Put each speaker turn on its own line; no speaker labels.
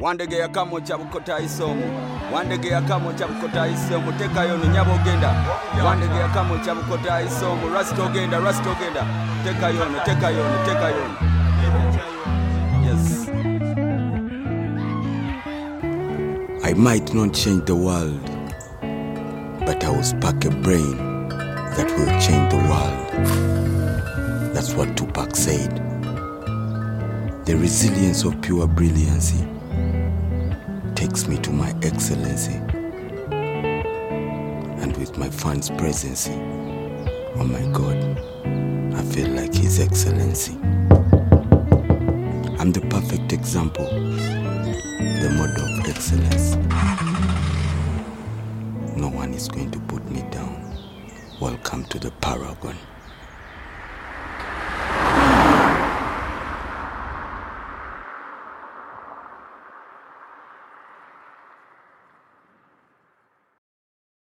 Wandege ya kamo chabukota isomu. Wandege ya kamo chabukota isomu. Teka yono nyabo genda. Wandege ya kamo chabukota isomu. Rasto genda. Teka yono. Yes. I might not change the world, but I will spark a brain that will change the world. That's what Tupac said. The resilience of pure brilliancy takes me to my excellency. And with my fans' presence, oh my God, I feel like His Excellency. I'm the perfect example, the model of excellence. No one is going to put me down. Welcome to the Paragon.